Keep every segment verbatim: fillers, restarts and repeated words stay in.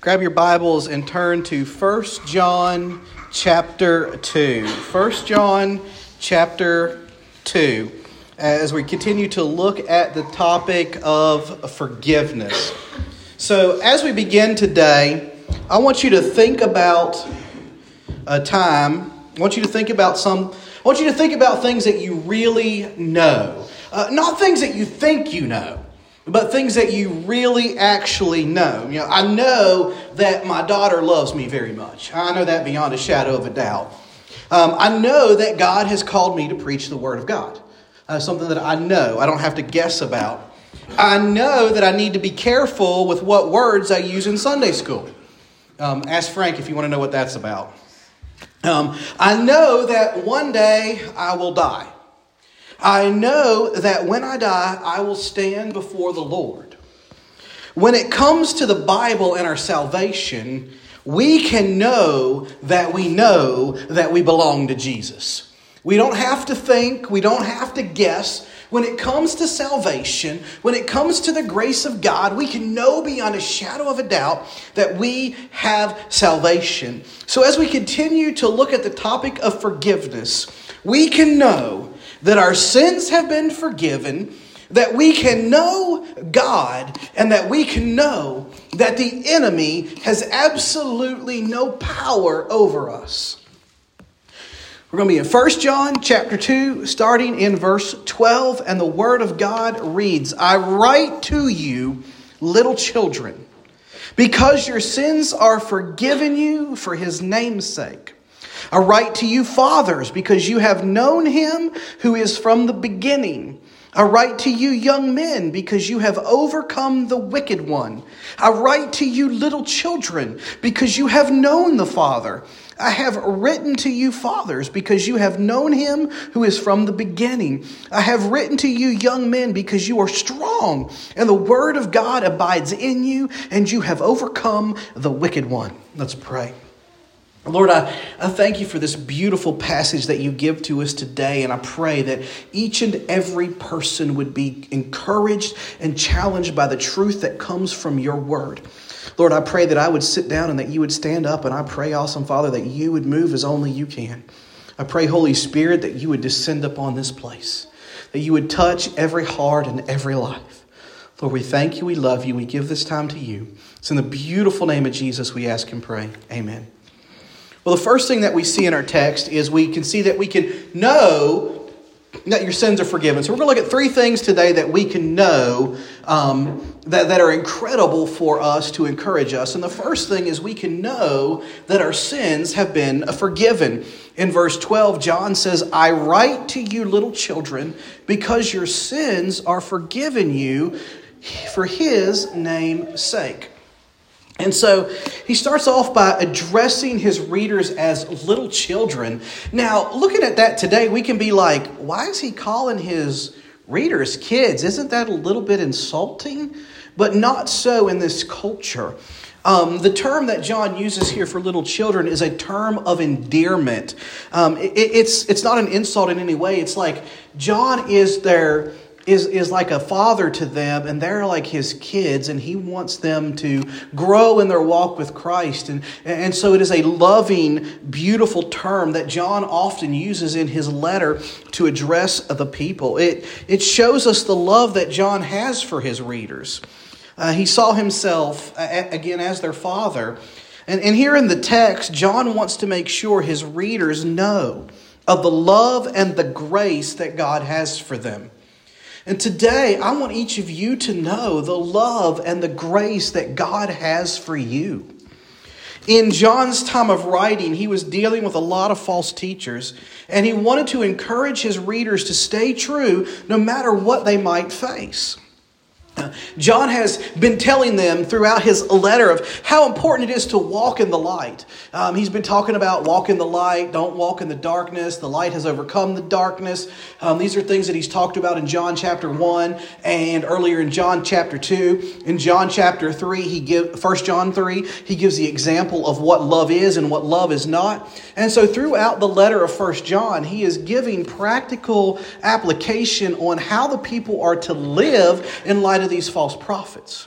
grab your Bibles and turn to First John chapter two. First John chapter two. As we continue to look at the topic of forgiveness. So as we begin today, I want you to think about a time. I want you to think about some. I want you to think about things that you really know. Uh, not things that you think you know, but things that you really actually know. You know, I know that my daughter loves me very much. I know that beyond a shadow of a doubt. Um, I know that God has called me to preach the Word of God. Uh, something that I know. I don't have to guess about. I know that I need to be careful with what words I use in Sunday school. Um, ask Frank if you want to know what that's about. Um, I know that one day I will die. I know that when I die, I will stand before the Lord. When it comes to the Bible and our salvation, we can know that we know that we belong to Jesus. We don't have to think. We don't have to guess. When it comes to salvation, when it comes to the grace of God, we can know beyond a shadow of a doubt that we have salvation. So as we continue to look at the topic of forgiveness, we can know that our sins have been forgiven, that we can know God, and that we can know that the enemy has absolutely no power over us. We're going to be in First John chapter two, starting in verse twelve, and the Word of God reads, I write to you, little children, because your sins are forgiven you for His name's sake. I write to you, fathers, because you have known Him who is from the beginning. I write to you, young men, because you have overcome the wicked one. I write to you, little children, because you have known the Father. I have written to you, fathers, because you have known Him who is from the beginning. I have written to you, young men, because you are strong, and the Word of God abides in you, and you have overcome the wicked one. Let's pray. Lord, I, I thank you for this beautiful passage that you give to us today, and I pray that each and every person would be encouraged and challenged by the truth that comes from your word. Lord, I pray that I would sit down and that you would stand up, and I pray, awesome Father, that you would move as only you can. I pray, Holy Spirit, that you would descend upon this place, that you would touch every heart and every life. Lord, we thank you, we love you, we give this time to you. It's in the beautiful name of Jesus we ask and pray. Amen. Well, the first thing that we see in our text is we can see that we can know that your sins are forgiven. So we're going to look at three things today that we can know um, that, that are incredible for us to encourage us. And the first thing is we can know that our sins have been forgiven. In verse twelve, John says, I write to you, little children, because your sins are forgiven you for His name's sake. And so he starts off by addressing his readers as little children. Now, looking at that today, we can be like, why is he calling his readers kids? Isn't that a little bit insulting? But not so in this culture. Um, the term that John uses here for little children is a term of endearment. Um, it, it's, it's not an insult in any way. It's like John is their... Is, is like a father to them, and they're like his kids, and he wants them to grow in their walk with Christ. And, and so it is a loving, beautiful term that John often uses in his letter to address the people. It, it shows us the love that John has for his readers. Uh, he saw himself, uh, again, as their father. And, and here in the text, John wants to make sure his readers know of the love and the grace that God has for them. And today, I want each of you to know the love and the grace that God has for you. In John's time of writing, he was dealing with a lot of false teachers, and he wanted to encourage his readers to stay true no matter what they might face. John has been telling them throughout his letter of how important it is to walk in the light. Um, he's been talking about walk in the light, don't walk in the darkness. The light has overcome the darkness. Um, these are things that he's talked about in John chapter one and earlier in John chapter two. In John chapter three, he give First John three, he gives the example of what love is and what love is not. And so throughout the letter of First John, he is giving practical application on how the people are to live in light of these false prophets.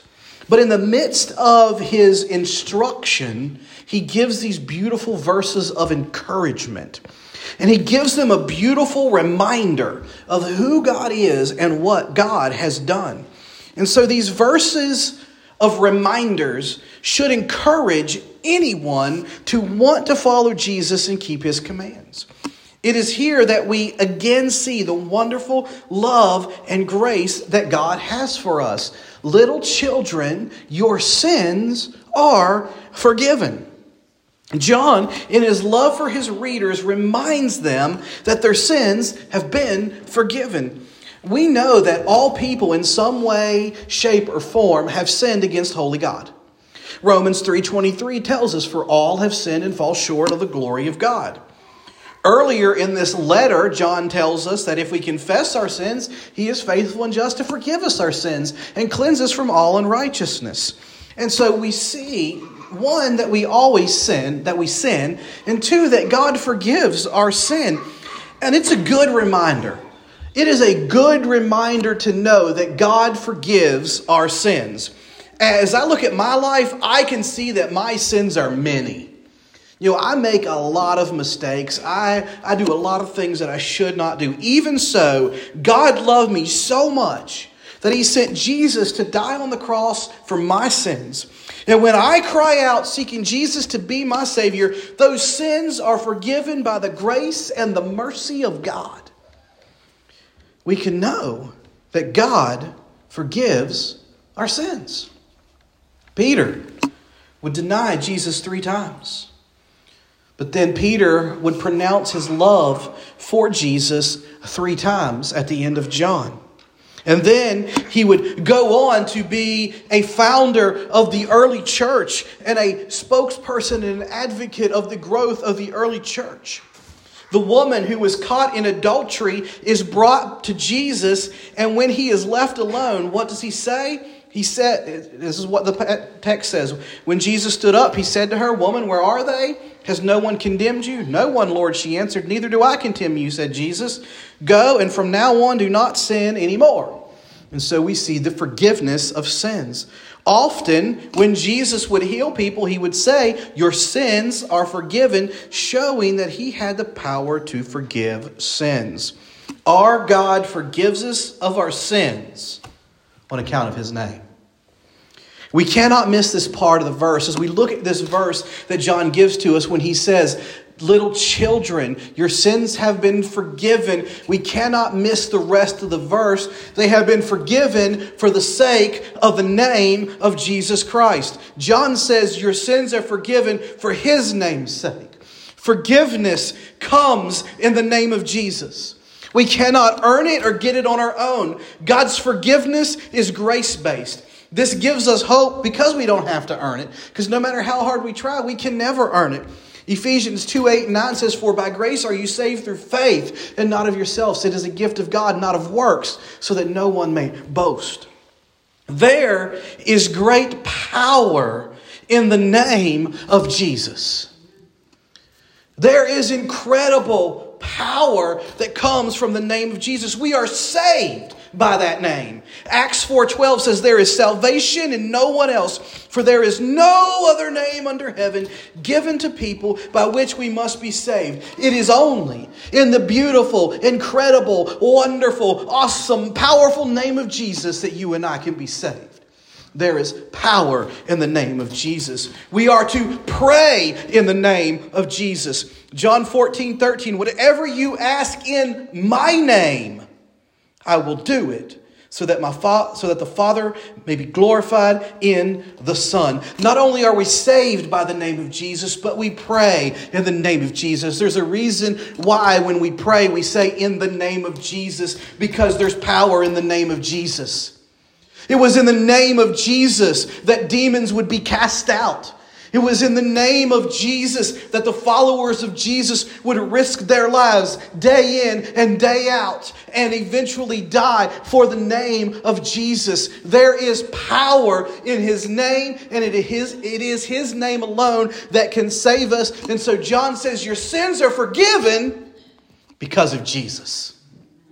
But in the midst of his instruction, he gives these beautiful verses of encouragement. And he gives them a beautiful reminder of who God is and what God has done. And so these verses of reminders should encourage anyone to want to follow Jesus and keep his commands. It is here that we again see the wonderful love and grace that God has for us. Little children, your sins are forgiven. John, in his love for his readers, reminds them that their sins have been forgiven. We know that all people in some way, shape, or form have sinned against holy God. Romans three twenty-three tells us, "For all have sinned and fall short of the glory of God." Earlier in this letter, John tells us that if we confess our sins, he is faithful and just to forgive us our sins and cleanse us from all unrighteousness. And so we see, one, that we always sin, that we sin, and two, that God forgives our sin. And it's a good reminder. It is a good reminder to know that God forgives our sins. As I look at my life, I can see that my sins are many. You know, I make a lot of mistakes. I, I do a lot of things that I should not do. Even so, God loved me so much that he sent Jesus to die on the cross for my sins. And when I cry out seeking Jesus to be my Savior, those sins are forgiven by the grace and the mercy of God. We can know that God forgives our sins. Peter would deny Jesus three times. But then Peter would pronounce his love for Jesus three times at the end of John. And then he would go on to be a founder of the early church and a spokesperson and an advocate of the growth of the early church. The woman who was caught in adultery is brought to Jesus, and when he is left alone, what does he say? He said, this is what the text says. When Jesus stood up, he said to her, "Woman, where are they? Has no one condemned you?" "No one, Lord," she answered. "Neither do I condemn you," said Jesus. "Go, and from now on do not sin anymore." And so we see the forgiveness of sins. Often, when Jesus would heal people, he would say, "Your sins are forgiven," showing that he had the power to forgive sins. Our God forgives us of our sins on account of his name. We cannot miss this part of the verse as we look at this verse that John gives to us when he says, "Little children, your sins have been forgiven." We cannot miss the rest of the verse. They have been forgiven for the sake of the name of Jesus Christ. John says your sins are forgiven for his name's sake. Forgiveness comes in the name of Jesus. We cannot earn it or get it on our own. God's forgiveness is grace-based. This gives us hope because we don't have to earn it. Because no matter how hard we try, we can never earn it. Ephesians two, eight, and nine says, "For by grace are you saved through faith, and not of yourselves. It is a gift of God, not of works, so that no one may boast." There is great power in the name of Jesus. There is incredible power that comes from the name of Jesus. We are saved by that name. Acts four twelve says, "There is salvation in no one else, for there is no other name under heaven given to people by which we must be saved." It is only in the beautiful, incredible, wonderful, awesome, powerful name of Jesus that you and I can be saved. There is power in the name of Jesus. We are to pray in the name of Jesus. John fourteen thirteen, "Whatever you ask in my name, I will do it, so that my fa- so that the Father may be glorified in the Son." Not only are we saved by the name of Jesus, but we pray in the name of Jesus. There's a reason why when we pray, we say "in the name of Jesus," because there's power in the name of Jesus. It was in the name of Jesus that demons would be cast out. It was in the name of Jesus that the followers of Jesus would risk their lives day in and day out and eventually die for the name of Jesus. There is power in his name, and it is, it is his name alone that can save us. And so John says your sins are forgiven because of Jesus.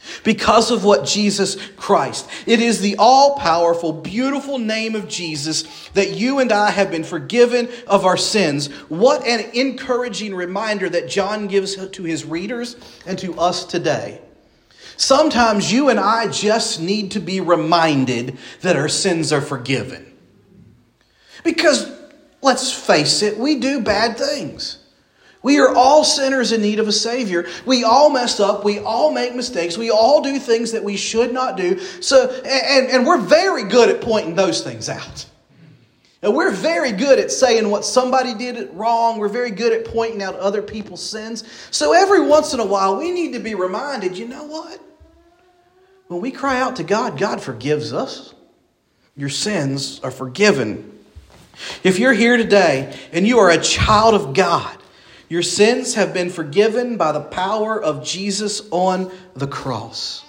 Because of what Jesus Christ. It is the all-powerful, beautiful name of Jesus that you and I have been forgiven of our sins. What an encouraging reminder that John gives to his readers and to us today. Sometimes you and I just need to be reminded that our sins are forgiven. Because, let's face it, we do bad things. We are all sinners in need of a Savior. We all mess up. We all make mistakes. We all do things that we should not do. So, and, and we're very good at pointing those things out. And we're very good at saying what somebody did wrong. We're very good at pointing out other people's sins. So every once in a while, we need to be reminded, you know what? When we cry out to God, God forgives us. Your sins are forgiven. If you're here today and you are a child of God, your sins have been forgiven by the power of Jesus on the cross.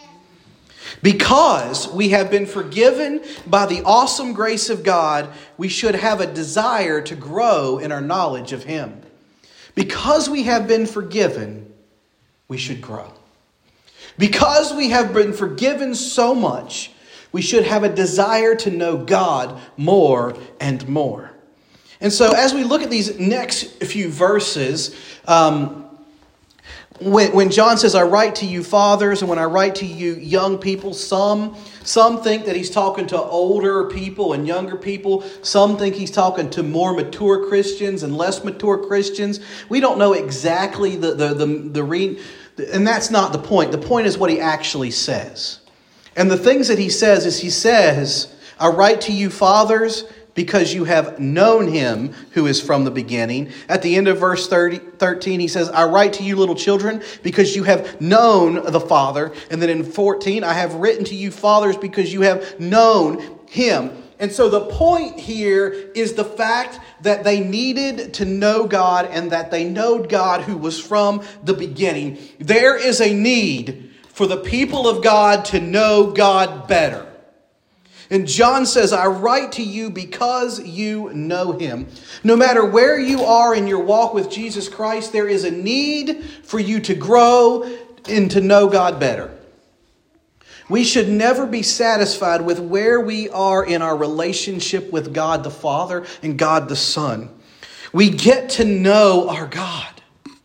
Because we have been forgiven by the awesome grace of God, we should have a desire to grow in our knowledge of Him. Because we have been forgiven, we should grow. Because we have been forgiven so much, we should have a desire to know God more and more. And so as we look at these next few verses, um, when, when John says, I write to you fathers, and when I write to you young people, some, some think that he's talking to older people and younger people. Some think he's talking to more mature Christians and less mature Christians. We don't know exactly the, the, the, the re- and that's not the point. The point is what he actually says. And the things that he says is he says, I write to you fathers, because you have known Him who is from the beginning. At the end of verse thirty, thirteen, he says, I write to you little children because you have known the Father. And then in fourteen, I have written to you fathers because you have known Him. And so the point here is the fact that they needed to know God and that they knowed God who was from the beginning. There is a need for the people of God to know God better. And John says, I write to you because you know Him. No matter where you are in your walk with Jesus Christ, there is a need for you to grow and to know God better. We should never be satisfied with where we are in our relationship with God the Father and God the Son. We get to know our God.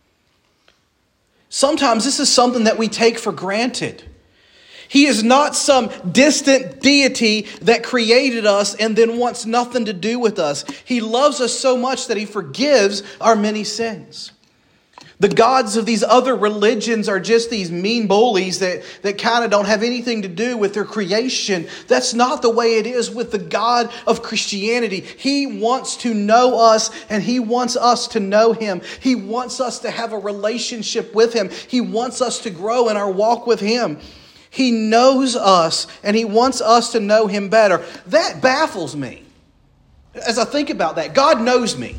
Sometimes this is something that we take for granted. He is not some distant deity that created us and then wants nothing to do with us. He loves us so much that He forgives our many sins. The gods of these other religions are just these mean bullies that, that kind of don't have anything to do with their creation. That's not the way it is with the God of Christianity. He wants to know us and He wants us to know Him. He wants us to have a relationship with Him. He wants us to grow in our walk with Him. He knows us and He wants us to know Him better. That baffles me as I think about that. God knows me.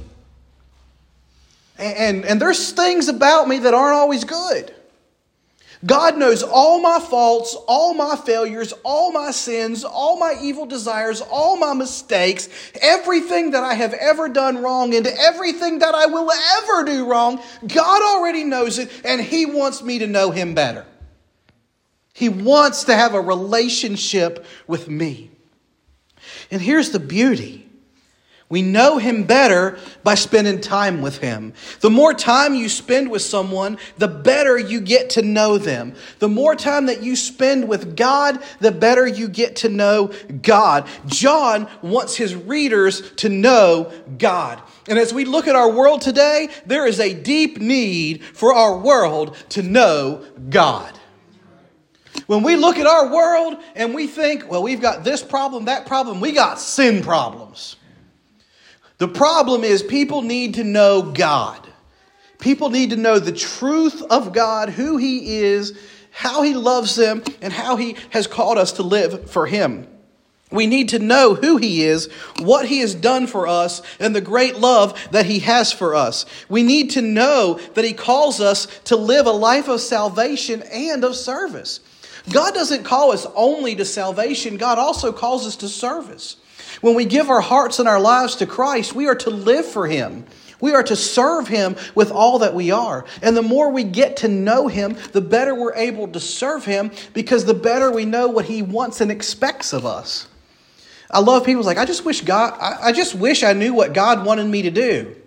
And, and, and there's things about me that aren't always good. God knows all my faults, all my failures, all my sins, all my evil desires, all my mistakes, everything that I have ever done wrong and everything that I will ever do wrong. God already knows it and He wants me to know Him better. He wants to have a relationship with me. And here's the beauty. We know Him better by spending time with Him. The more time you spend with someone, the better you get to know them. The more time that you spend with God, the better you get to know God. John wants his readers to know God. And as we look at our world today, there is a deep need for our world to know God. When we look at our world and we think, well, we've got this problem, that problem, we got sin problems. The problem is people need to know God. People need to know the truth of God, who He is, how He loves them, and how He has called us to live for Him. We need to know who He is, what He has done for us, and the great love that He has for us. We need to know that He calls us to live a life of salvation and of service. God doesn't call us only to salvation. God also calls us to service. When we give our hearts and our lives to Christ, we are to live for Him. We are to serve Him with all that we are. And the more we get to know Him, the better we're able to serve Him, because the better we know what He wants and expects of us. I love people like, I just wish God, I, I just wish I knew what God wanted me to do.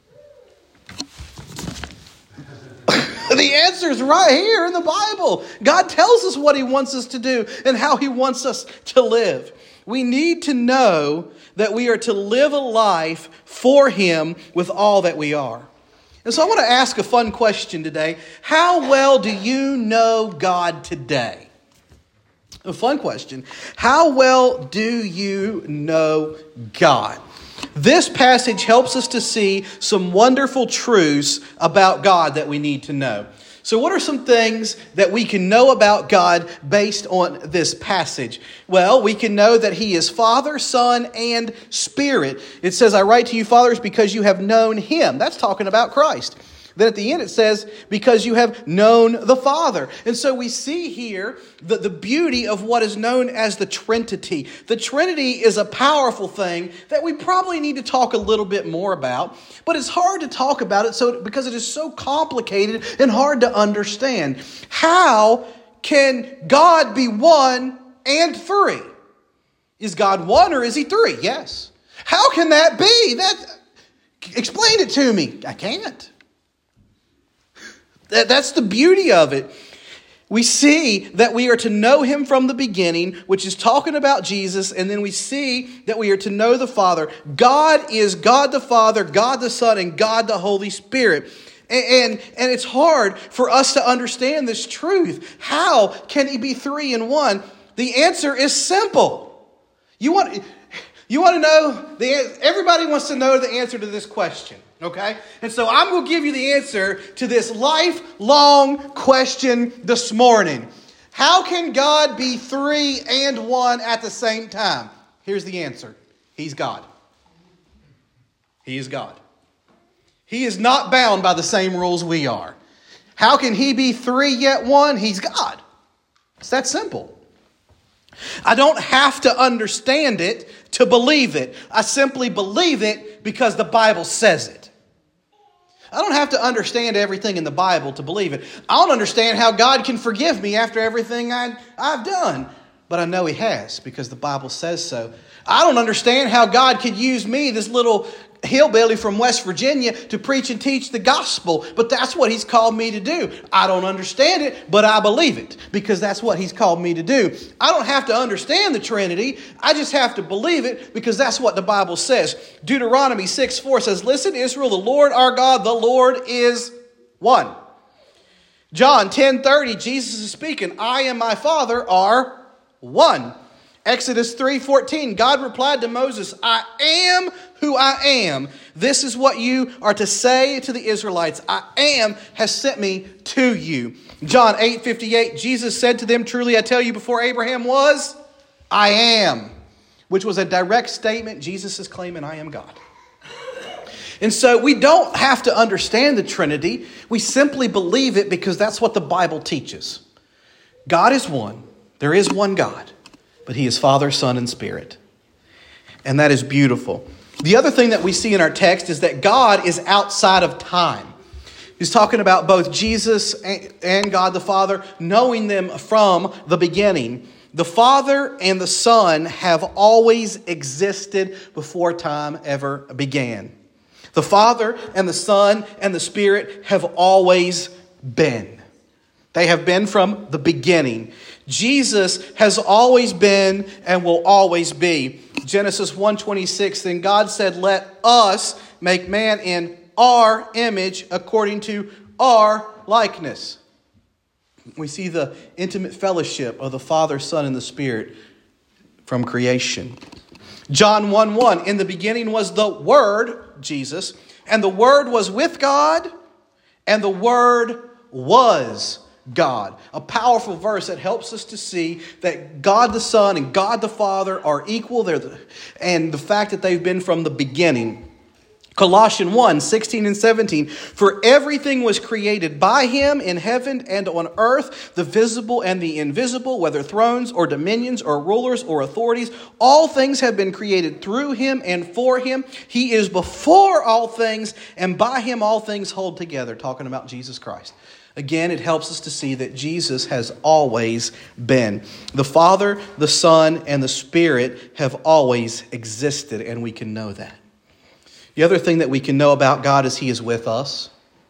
The answer is right here in the Bible. God tells us what He wants us to do and how He wants us to live. We need to know that we are to live a life for Him with all that we are. And so I want to ask a fun question today. How well do you know God today? A fun question. How well do you know God? This passage helps us to see some wonderful truths about God that we need to know. So what are some things that we can know about God based on this passage? Well, we can know that He is Father, Son, and Spirit. It says, I write to you, fathers, because you have known Him. That's talking about Christ. Then at the end it says, because you have known the Father. And so we see here the, the beauty of what is known as the Trinity. The Trinity is a powerful thing that we probably need to talk a little bit more about. But it's hard to talk about it so because it is so complicated and hard to understand. How can God be one and three? Is God one or is He three? Yes. How can that be? That, explain it to me. I can't. That's the beauty of it. We see that we are to know Him from the beginning, which is talking about Jesus, and then we see that we are to know the Father. God is God the Father, God the Son, and God the Holy Spirit. And, and, and it's hard for us to understand this truth. How can He be three in one? The answer is simple. You want, you want to know, the, everybody wants to know the answer to this question. Okay? And so I'm going to give you the answer to this lifelong question this morning. How can God be three and one at the same time? Here's the answer. He's God. He is God. He is not bound by the same rules we are. How can He be three yet one? He's God. It's that simple. I don't have to understand it to believe it. I simply believe it because the Bible says it. I don't have to understand everything in the Bible to believe it. I don't understand how God can forgive me after everything I, I've done. But I know He has because the Bible says so. I don't understand how God could use me, this little hillbilly from West Virginia, to preach and teach the gospel. But that's what He's called me to do. I don't understand it, but I believe it because that's what He's called me to do. I don't have to understand the Trinity. I just have to believe it because that's what the Bible says. Deuteronomy six four says, listen, Israel, the Lord our God, the Lord is one. John ten thirty, Jesus is speaking, I and my Father are one. Exodus three fourteen, God replied to Moses, I am who I am. This is what you are to say to the Israelites. I am has sent me to you. John eight fifty-eight, Jesus said to them, truly I tell you, before Abraham was, I am. Which was a direct statement. Jesus is claiming, I am God. And so we don't have to understand the Trinity. We simply believe it because that's what the Bible teaches. God is one. There is one God. But He is Father, Son, and Spirit. And that is beautiful. The other thing that we see in our text is that God is outside of time. He's talking about both Jesus and God the Father, knowing them from the beginning. The Father and the Son have always existed before time ever began. The Father and the Son and the Spirit have always been. They have been from the beginning. Jesus has always been and will always be. Genesis one twenty-six, then God said, let us make man in our image according to our likeness. We see the intimate fellowship of the Father, Son, and the Spirit from creation. John one one, in the beginning was the Word, Jesus, and the Word was with God, and the Word was God. A powerful verse that helps us to see that God the Son and God the Father are equal. They're the, and the fact that they've been from the beginning. Colossians one, sixteen and seventeen, for everything was created by him in heaven and on earth, the visible and the invisible, whether thrones or dominions or rulers or authorities. All things have been created through him and for him. He is before all things, and by him all things hold together. Talking about Jesus Christ. Again, it helps us to see that Jesus has always been. The Father, the Son, and the Spirit have always existed, and we can know that. The other thing that we can know about God is he is with us.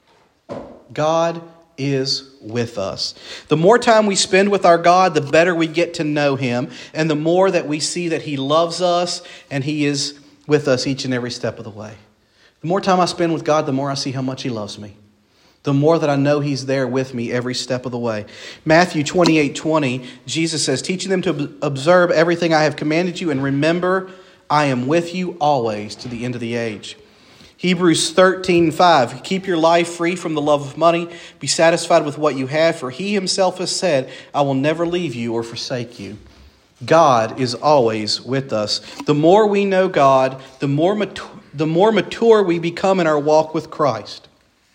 God is with us. The more time we spend with our God, the better we get to know him, and the more that we see that he loves us and he is with us each and every step of the way. The more time I spend with God, the more I see how much he loves me. The more that I know he's there with me every step of the way. Matthew twenty-eight twenty, Jesus says, teaching them to observe everything I have commanded you, and remember, I am with you always to the end of the age. Hebrews thirteen five, keep your life free from the love of money. Be satisfied with what you have, for he himself has said, I will never leave you or forsake you. God is always with us. The more we know God, the more mature, the more mature we become in our walk with Christ.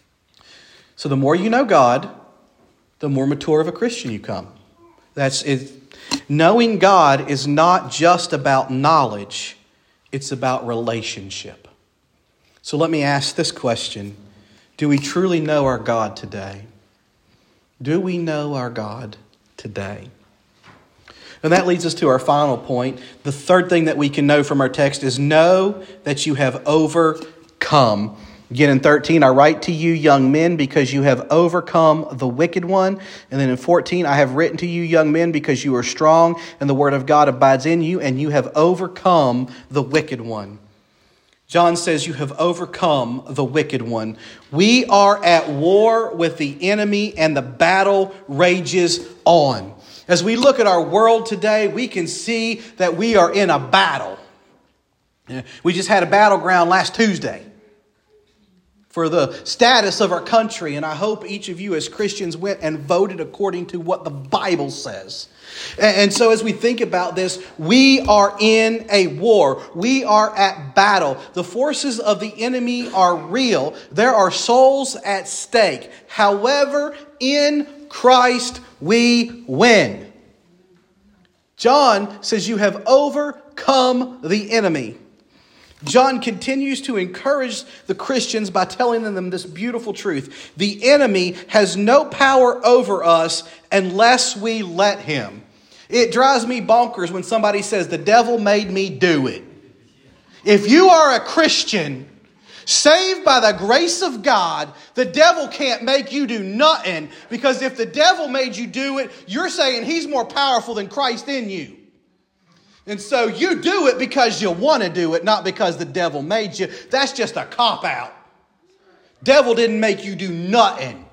So the more you know God, the more mature of a Christian you come. That's it. Knowing God is not just about knowledge. It's about relationship. So let me ask this question. Do we truly know our God today? Do we know our God today? And that leads us to our final point. The third thing that we can know from our text is know that you have overcome. Again, in thirteen, I write to you, young men, because you have overcome the wicked one. And then in fourteen, I have written to you, young men, because you are strong and the word of God abides in you, and you have overcome the wicked one. John says you have overcome the wicked one. We are at war with the enemy, and the battle rages on. As we look at our world today, we can see that we are in a battle. We just had a battleground last Tuesday for the status of our country. And I hope each of you as Christians went and voted according to what the Bible says. And so as we think about this, we are in a war. We are at battle. The forces of the enemy are real. There are souls at stake. However, in Christ we win. John says you have overcome the enemy. John continues to encourage the Christians by telling them this beautiful truth. The enemy has no power over us unless we let him. It drives me bonkers when somebody says, the devil made me do it. If you are a Christian, saved by the grace of God, the devil can't make you do nothing, because if the devil made you do it, you're saying he's more powerful than Christ in you. And so you do it because you want to do it, not because the devil made you. That's just a cop-out. Devil didn't make you do nothing.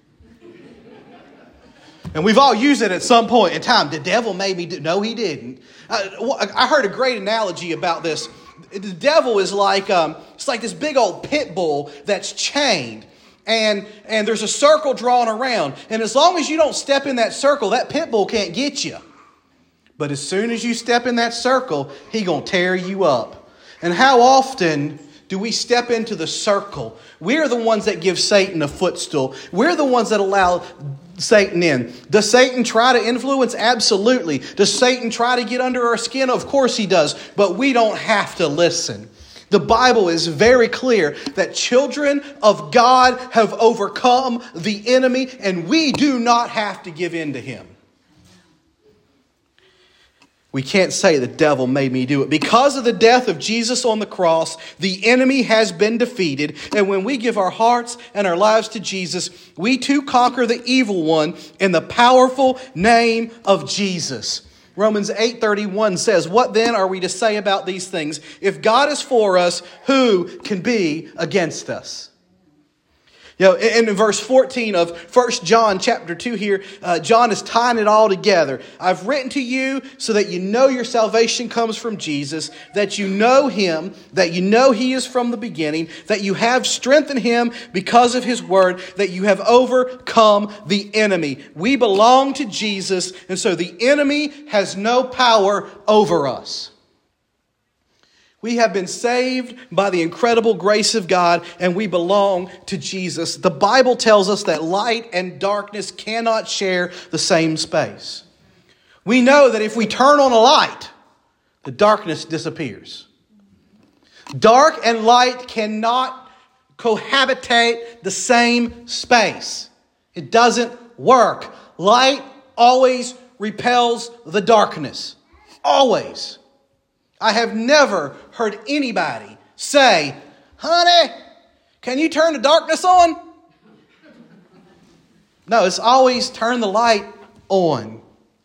And we've all used it at some point in time. The devil made me do... No, he didn't. I, I heard a great analogy about this. The devil is like um, it's like this big old pit bull that's chained. And, and there's a circle drawn around. And as long as you don't step in that circle, that pit bull can't get you. But as soon as you step in that circle, he's going to tear you up. And how often do we step into the circle? We're the ones that give Satan a footstool. We're the ones that allow Satan in. Does Satan try to influence? Absolutely. Does Satan try to get under our skin? Of course he does. But we don't have to listen. The Bible is very clear that children of God have overcome the enemy, and we do not have to give in to him. We can't say the devil made me do it. Because of the death of Jesus on the cross, the enemy has been defeated. And when we give our hearts and our lives to Jesus, we too conquer the evil one in the powerful name of Jesus. Romans eight thirty-one says, what then are we to say about these things? If God is for us, who can be against us? You know, in verse fourteen of First John chapter two here, uh, John is tying it all together. I've written to you so that you know your salvation comes from Jesus, that you know him, that you know he is from the beginning, that you have strength in him because of his word, that you have overcome the enemy. We belong to Jesus, and so the enemy has no power over us. We have been saved by the incredible grace of God, and we belong to Jesus. The Bible tells us that light and darkness cannot share the same space. We know that if we turn on a light, the darkness disappears. Dark and light cannot cohabitate the same space. It doesn't work. Light always repels the darkness. Always. I have never heard anybody say, honey, can you turn the darkness on? No, it's always turn the light on.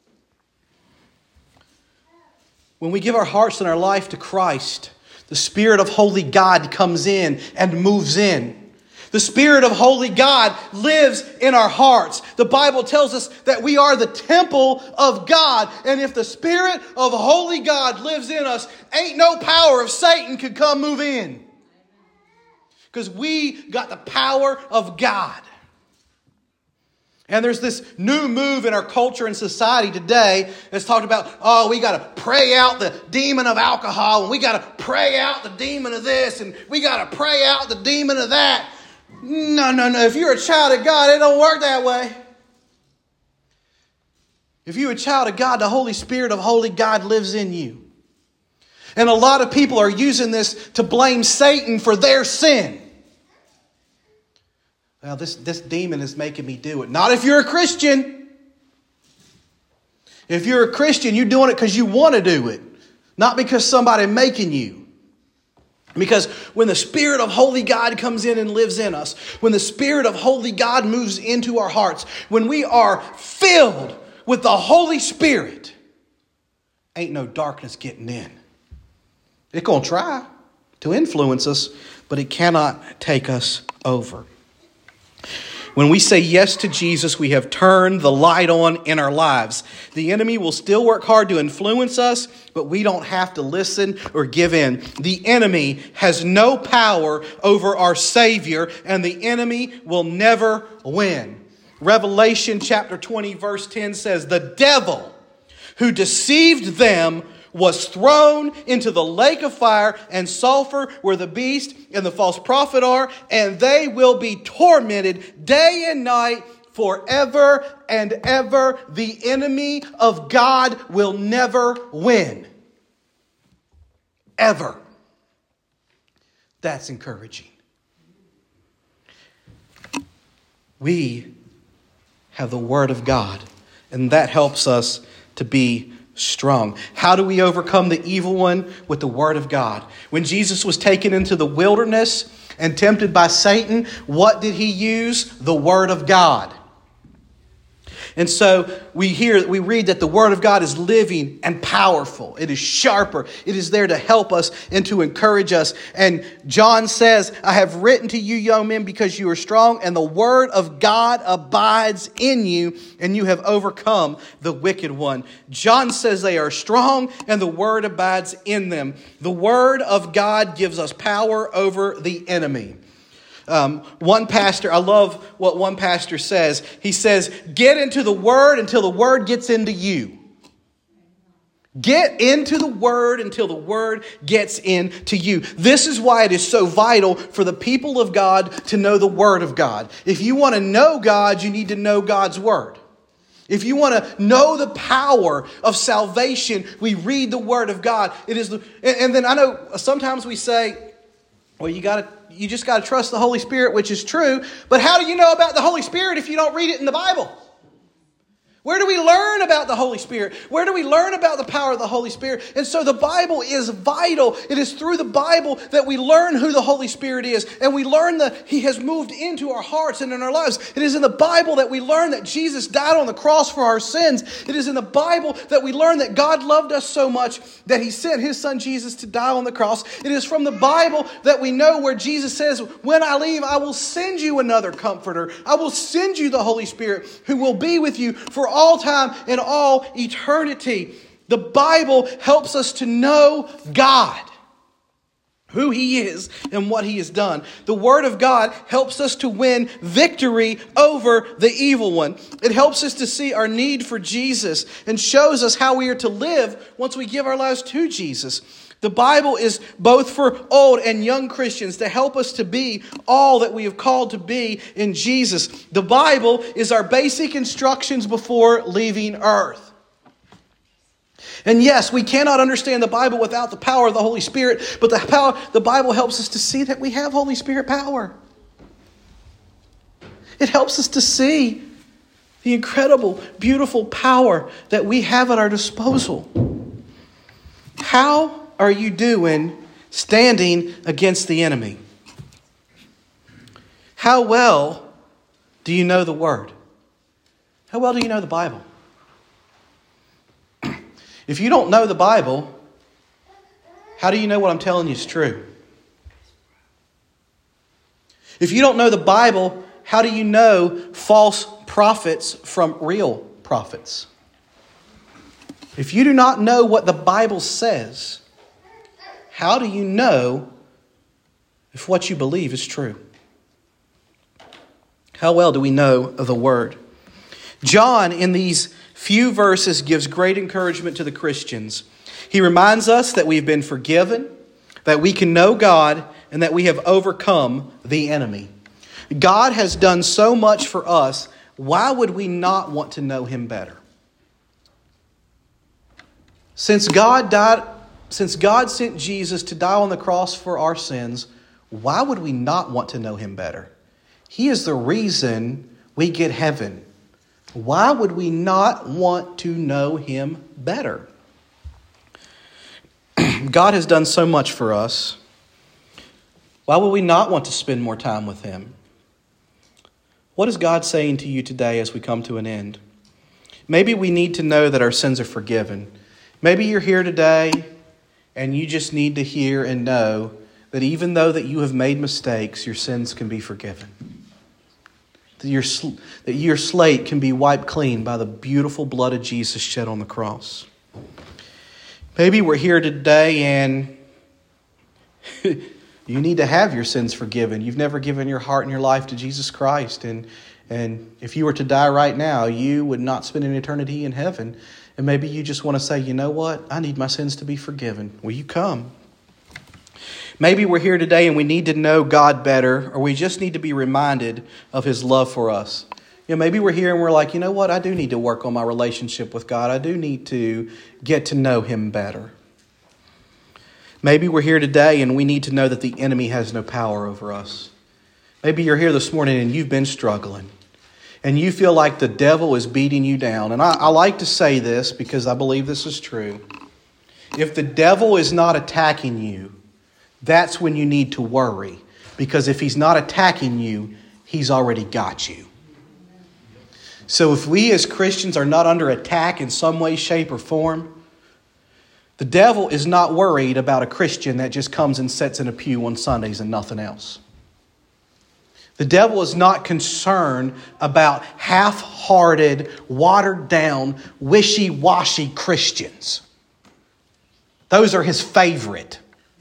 When we give our hearts and our life to Christ, the Spirit of Holy God comes in and moves in. The Spirit of Holy God lives in our hearts. The Bible tells us that we are the temple of God. And if the Spirit of Holy God lives in us, ain't no power of Satan could come move in. Because we got the power of God. And there's this new move in our culture and society today that's talked about, oh, we got to pray out the demon of alcohol, and we got to pray out the demon of this, and we got to pray out the demon of that. No, no, no. If you're a child of God, it don't work that way. If you're a child of God, the Holy Spirit of Holy God lives in you. And a lot of people are using this to blame Satan for their sin. Well, this, this demon is making me do it. Not if you're a Christian. If you're a Christian, you're doing it because you want to do it. Not because somebody's making you. Because when the Spirit of Holy God comes in and lives in us, when the Spirit of Holy God moves into our hearts, when we are filled with the Holy Spirit, ain't no darkness getting in. It's going to try to influence us, but it cannot take us over. When we say yes to Jesus, we have turned the light on in our lives. The enemy will still work hard to influence us, but we don't have to listen or give in. The enemy has no power over our Savior, and the enemy will never win. Revelation chapter twenty, verse ten says, the devil who deceived them was thrown into the lake of fire and sulfur where the beast and the false prophet are, and they will be tormented day and night forever and ever. The enemy of God will never win. Ever. That's encouraging. We have the Word of God, and that helps us to be strong. How do we overcome the evil one? With the Word of God. When Jesus was taken into the wilderness and tempted by Satan, what did he use? The Word of God. And so we hear, we read that the Word of God is living and powerful. It is sharper. It is there to help us and to encourage us. And John says, I have written to you, young men, because you are strong, and the Word of God abides in you, and you have overcome the wicked one. John says they are strong, and the Word abides in them. The Word of God gives us power over the enemy. Um, one pastor, I love what one pastor says. He says, get into the Word until the Word gets into you. Get into the Word until the Word gets into you. This is why it is so vital for the people of God to know the Word of God. If you want to know God, you need to know God's Word. If you want to know the power of salvation, we read the Word of God. It is, the, and then I know sometimes we say, well, you got to You just got to trust the Holy Spirit, which is true. But how do you know about the Holy Spirit if you don't read it in the Bible? Where do we learn about the Holy Spirit? Where do we learn about the power of the Holy Spirit? And so the Bible is vital. It is through the Bible that we learn who the Holy Spirit is. And we learn that He has moved into our hearts and in our lives. It is in the Bible that we learn that Jesus died on the cross for our sins. It is in the Bible that we learn that God loved us so much that He sent His Son Jesus to die on the cross. It is from the Bible that we know where Jesus says, when I leave, I will send you another comforter. I will send you the Holy Spirit who will be with you for all time and all eternity. The Bible helps us to know God, who He is and what He has done. The Word of God helps us to win victory over the evil one. It helps us to see our need for Jesus and shows us how we are to live once we give our lives to Jesus. The Bible is both for old and young Christians to help us to be all that we have called to be in Jesus. The Bible is our basic instructions before leaving earth. And yes, we cannot understand the Bible without the power of the Holy Spirit, but the power, the Bible helps us to see that we have Holy Spirit power. It helps us to see the incredible, beautiful power that we have at our disposal. How are you doing standing against the enemy? How well do you know the Word? How well do you know the Bible? If you don't know the Bible, how do you know what I'm telling you is true? If you don't know the Bible, how do you know false prophets from real prophets? If you do not know what the Bible says, how do you know if what you believe is true? How well do we know of the Word? John, in these few verses, gives great encouragement to the Christians. He reminds us that we've been forgiven, that we can know God, and that we have overcome the enemy. God has done so much for us. Why would we not want to know Him better? Since God died, since God sent Jesus to die on the cross for our sins, why would we not want to know Him better? He is the reason we get heaven. Why would we not want to know Him better? God has done so much for us. Why would we not want to spend more time with Him? What is God saying to you today as we come to an end? Maybe we need to know that our sins are forgiven. Maybe you're here today and you just need to hear and know that even though that you have made mistakes, your sins can be forgiven. That your, that your slate can be wiped clean by the beautiful blood of Jesus shed on the cross. Maybe we're here today and you need to have your sins forgiven. You've never given your heart and your life to Jesus Christ. And, and if you were to die right now, you would not spend an eternity in heaven. And maybe you just want to say, you know what? I need my sins to be forgiven. Will you come? Maybe we're here today and we need to know God better, or we just need to be reminded of His love for us. You know, maybe we're here and we're like, you know what? I do need to work on my relationship with God. I do need to get to know Him better. Maybe we're here today and we need to know that the enemy has no power over us. Maybe you're here this morning and you've been struggling and you feel like the devil is beating you down. And I, I like to say this because I believe this is true. If the devil is not attacking you, that's when you need to worry. Because if he's not attacking you, he's already got you. So if we as Christians are not under attack in some way, shape, or form, the devil is not worried about a Christian that just comes and sits in a pew on Sundays and nothing else. The devil is not concerned about half-hearted, watered-down, wishy-washy Christians. Those are his favorite.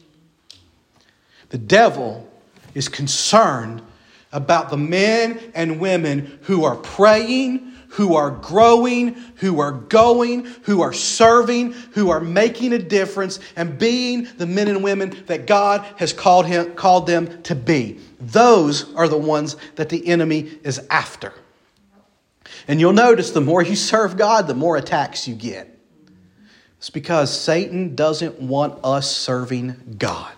The devil is concerned about the men and women who are praying, who are growing, who are going, who are serving, who are making a difference and being the men and women that God has called him, called them to be. Those are the ones that the enemy is after. And you'll notice the more you serve God, the more attacks you get. It's because Satan doesn't want us serving God.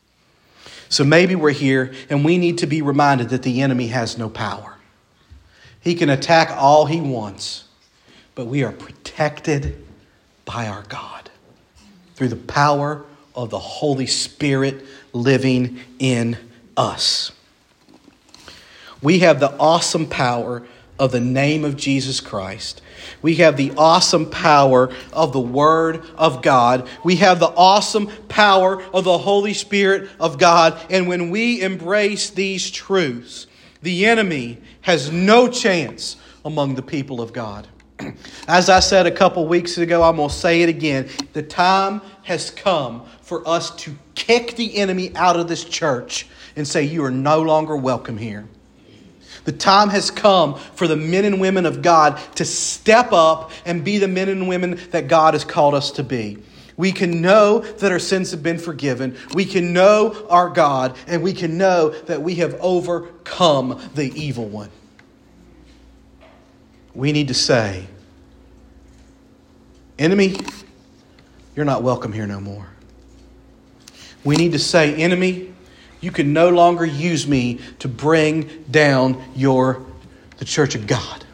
So maybe we're here and we need to be reminded that the enemy has no power. He can attack all he wants, but we are protected by our God through the power of the Holy Spirit living in us. We have the awesome power of the name of Jesus Christ. We have the awesome power of the Word of God. We have the awesome power of the Holy Spirit of God. And when we embrace these truths, the enemy has no chance among the people of God. As I said a couple weeks ago, I'm going to say it again. The time has come for us to kick the enemy out of this church and say, you are no longer welcome here. The time has come for the men and women of God to step up and be the men and women that God has called us to be. We can know that our sins have been forgiven. We can know our God, and we can know that we have overcome the evil one. We need to say, enemy, you're not welcome here no more. We need to say, enemy, you can no longer use me to bring down your the church of God.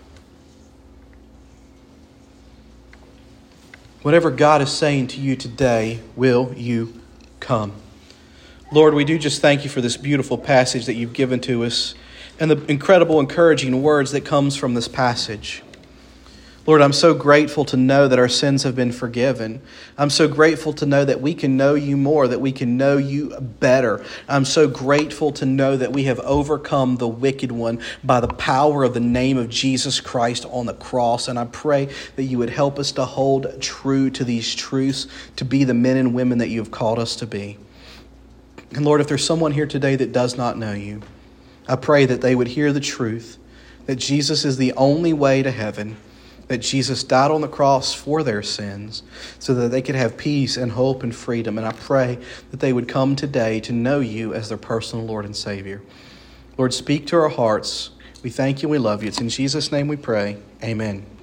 Whatever God is saying to you today, will you come? Lord, we do just thank you for this beautiful passage that you've given to us and the incredible encouraging words that comes from this passage. Lord, I'm so grateful to know that our sins have been forgiven. I'm so grateful to know that we can know you more, that we can know you better. I'm so grateful to know that we have overcome the wicked one by the power of the name of Jesus Christ on the cross. And I pray that you would help us to hold true to these truths, to be the men and women that you have called us to be. And Lord, if there's someone here today that does not know you, I pray that they would hear the truth, that Jesus is the only way to heaven, that Jesus died on the cross for their sins so that they could have peace and hope and freedom. And I pray that they would come today to know you as their personal Lord and Savior. Lord, speak to our hearts. We thank you and we love you. It's in Jesus' name we pray. Amen.